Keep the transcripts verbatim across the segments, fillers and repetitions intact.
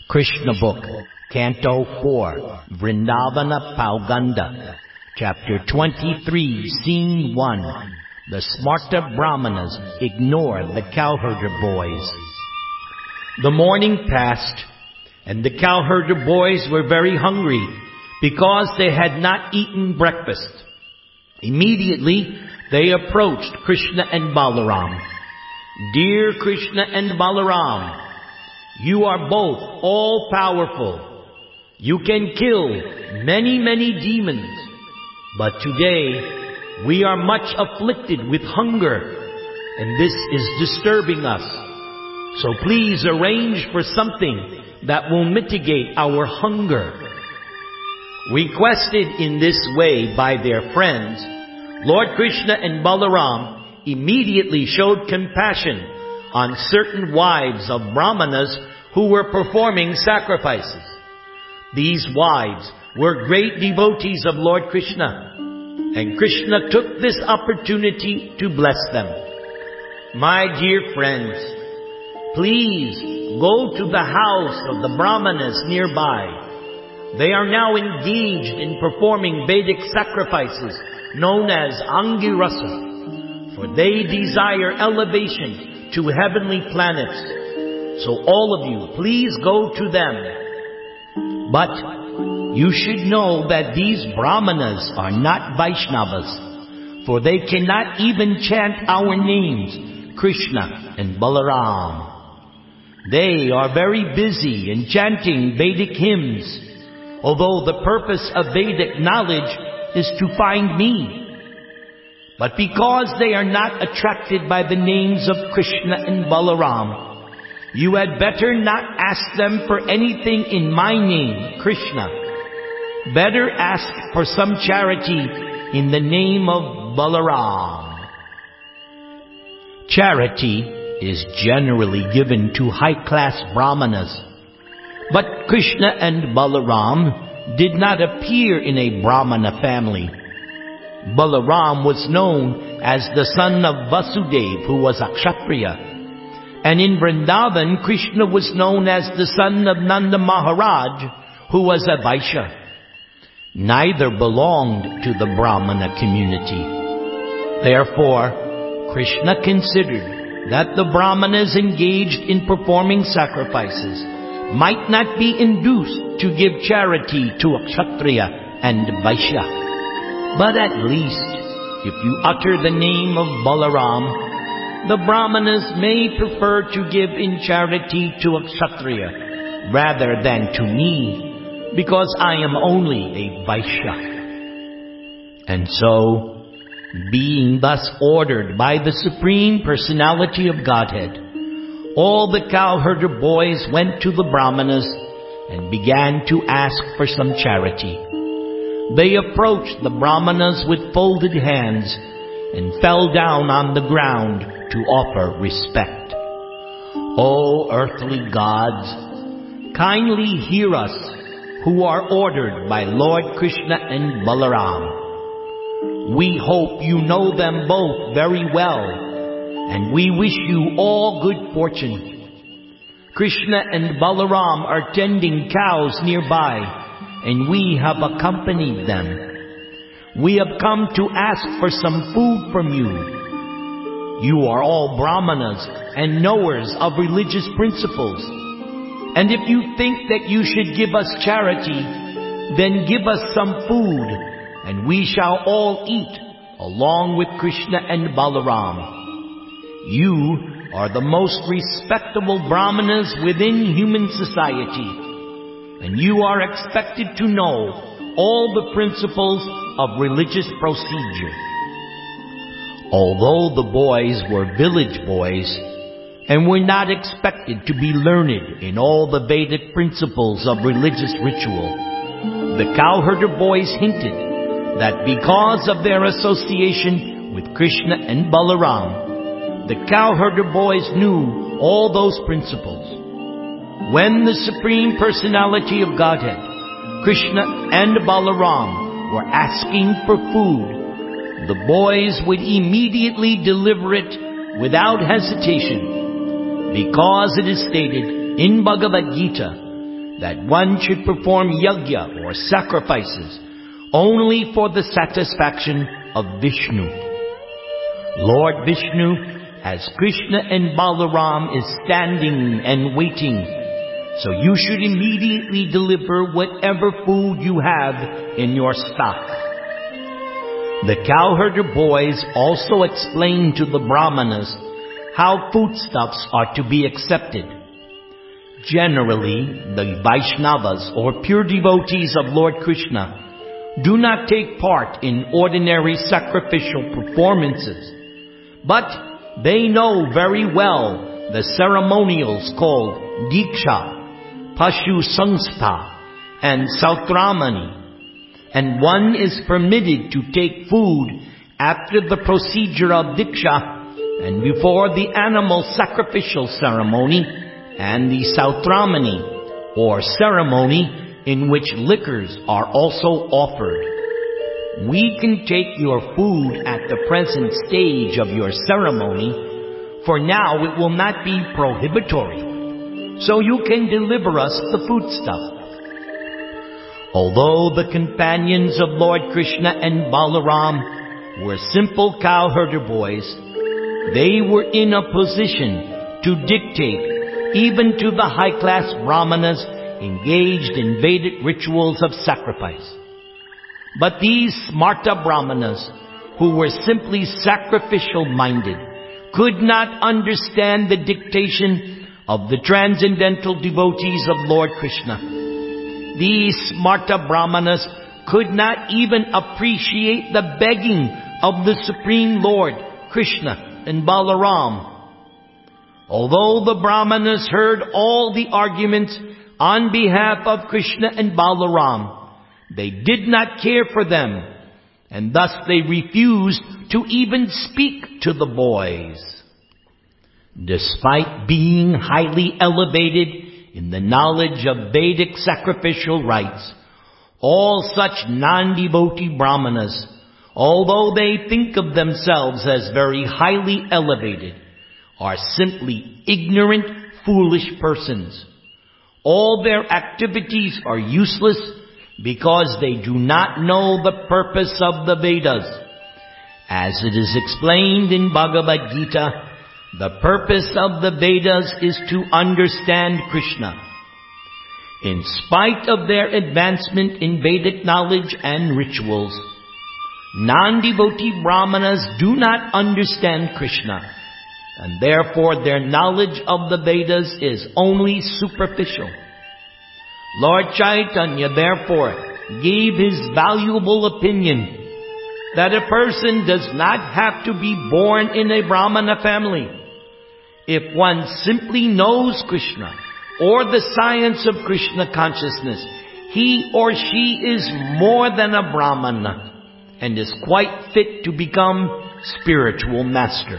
Krishna Book, Canto four, Vrindavana Pauganda, Chapter twenty-three, Scene one. The Smarta Brahmanas ignore the cowherder boys. The morning passed, and the cowherder boys were very hungry because they had not eaten breakfast. Immediately, they approached Krishna and Balaram. Dear Krishna and Balaram, you are both all-powerful. You can kill many, many demons. But today, we are much afflicted with hunger, and this is disturbing us. So please arrange for something that will mitigate our hunger. Requested in this way by their friends, Lord Krishna and Balaram immediately showed compassion on certain wives of Brahmanas who were performing sacrifices. These wives were great devotees of Lord Krishna, and Krishna took this opportunity to bless them. My dear friends, please go to the house of the Brahmanas nearby. They are now engaged in performing Vedic sacrifices known as Angirasa, for they desire elevation to heavenly planets. So all of you, please go to them. But you should know that these Brahmanas are not Vaishnavas, for they cannot even chant our names, Krishna and Balaram. They are very busy in chanting Vedic hymns, although the purpose of Vedic knowledge is to find me. But because they are not attracted by the names of Krishna and Balaram, you had better not ask them for anything in my name, Krishna. Better ask for some charity in the name of Balaram. Charity is generally given to high-class Brahmanas, but Krishna and Balaram did not appear in a Brahmana family. Balaram was known as the son of Vasudeva, who was a Kshatriya. And in Vrindavan, Krishna was known as the son of Nanda Maharaj, who was a Vaishya. Neither belonged to the Brahmana community. Therefore, Krishna considered that the Brahmanas engaged in performing sacrifices might not be induced to give charity to a Kshatriya and Vaishya. But at least, if you utter the name of Balaram, the Brahmanas may prefer to give in charity to a Kshatriya rather than to me, because I am only a Vaishya. And so, being thus ordered by the Supreme Personality of Godhead, all the cowherder boys went to the Brahmanas and began to ask for some charity. They approached the Brahmanas with folded hands and fell down on the ground to offer respect. O earthly gods, kindly hear us who are ordered by Lord Krishna and Balaram. We hope you know them both very well, and we wish you all good fortune. Krishna and Balaram are tending cows nearby, and we have accompanied them. We have come to ask for some food from you. You are all Brahmanas and knowers of religious principles. And if you think that you should give us charity, then give us some food, and we shall all eat, along with Krishna and Balaram. You are the most respectable Brahmanas within human society, and you are expected to know all the principles of religious procedure. Although the boys were village boys and were not expected to be learned in all the Vedic principles of religious ritual, the cowherder boys hinted that because of their association with Krishna and Balaram, the cowherder boys knew all those principles. When the Supreme Personality of Godhead, Krishna and Balaram, were asking for food, the boys would immediately deliver it without hesitation, because it is stated in Bhagavad Gita that one should perform yajna or sacrifices only for the satisfaction of Vishnu. Lord Vishnu, as Krishna and Balaram, is standing and waiting, so you should immediately deliver whatever food you have in your stock. The cowherder boys also explain to the Brahmanas how foodstuffs are to be accepted. Generally, the Vaishnavas, or pure devotees of Lord Krishna, do not take part in ordinary sacrificial performances, but they know very well the ceremonials called Diksha, Pashu Sangstha, and Sautramani, and one is permitted to take food after the procedure of Diksha and before the animal sacrificial ceremony and the Sautramani, or ceremony in which liquors are also offered. We can take your food at the present stage of your ceremony, for now it will not be prohibitory, so you can deliver us the foodstuff. Although the companions of Lord Krishna and Balaram were simple cowherder boys, they were in a position to dictate even to the high-class Brahmanas engaged in Vedic rituals of sacrifice. But these Smarta Brahmanas, who were simply sacrificial-minded, could not understand the dictation of the transcendental devotees of Lord Krishna. These Smarta Brahmanas could not even appreciate the begging of the Supreme Lord, Krishna and Balaram. Although the Brahmanas heard all the arguments on behalf of Krishna and Balaram, they did not care for them, and thus they refused to even speak to the boys. Despite being highly elevated in the knowledge of Vedic sacrificial rites, all such non-devotee Brahmanas, although they think of themselves as very highly elevated, are simply ignorant, foolish persons. All their activities are useless because they do not know the purpose of the Vedas. As it is explained in Bhagavad Gita, the purpose of the Vedas is to understand Krishna. In spite of their advancement in Vedic knowledge and rituals, non-devotee Brahmanas do not understand Krishna, and therefore their knowledge of the Vedas is only superficial. Lord Chaitanya therefore gave his valuable opinion that a person does not have to be born in a Brahmana family. If one simply knows Krishna or the science of Krishna consciousness, he or she is more than a Brahmana and is quite fit to become spiritual master.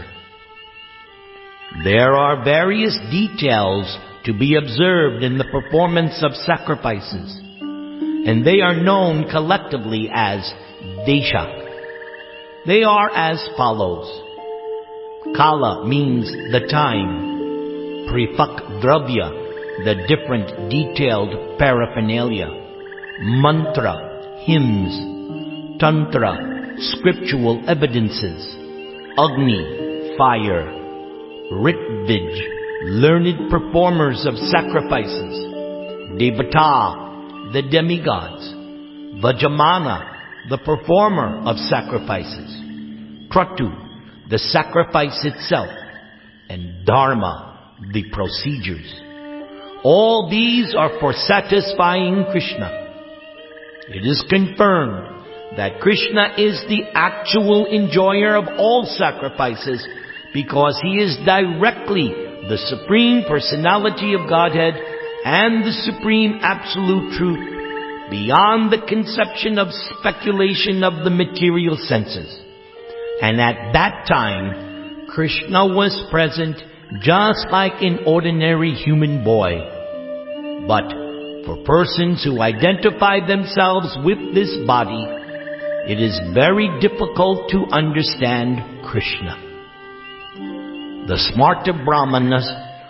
There are various details to be observed in the performance of sacrifices, and they are known collectively as Desha. They are as follows. Kala means the time. Prithak Dravya, the different detailed paraphernalia. Mantra, hymns. Tantra, scriptural evidences. Agni, fire. Ritvij, learned performers of sacrifices. Devata, the demigods. Vajamana, the performer of sacrifices. Kratu, the sacrifice itself. And Dharma, the procedures. All these are for satisfying Krishna. It is confirmed that Krishna is the actual enjoyer of all sacrifices, because he is directly the Supreme Personality of Godhead and the Supreme Absolute Truth, beyond the conception of speculation of the material senses. And at that time, Krishna was present just like an ordinary human boy. But for persons who identify themselves with this body, it is very difficult to understand Krishna. The Smarta Brahmanas,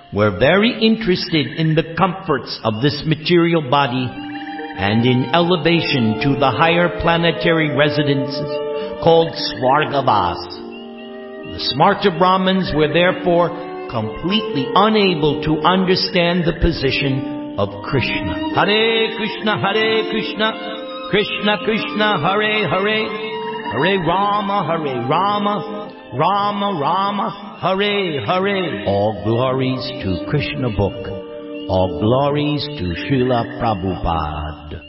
were very interested in the comforts of this material body and in elevation to the higher planetary residences called Svargavas. The smarta Brahmins were therefore completely unable to understand the position of Krishna. Hare Krishna, Hare Krishna, Krishna Krishna, Hare Hare, Hare Rama, Hare Rama, Rama Rama, Hare Hare. All glories to Krishna book. All glories to Srila Prabhupada.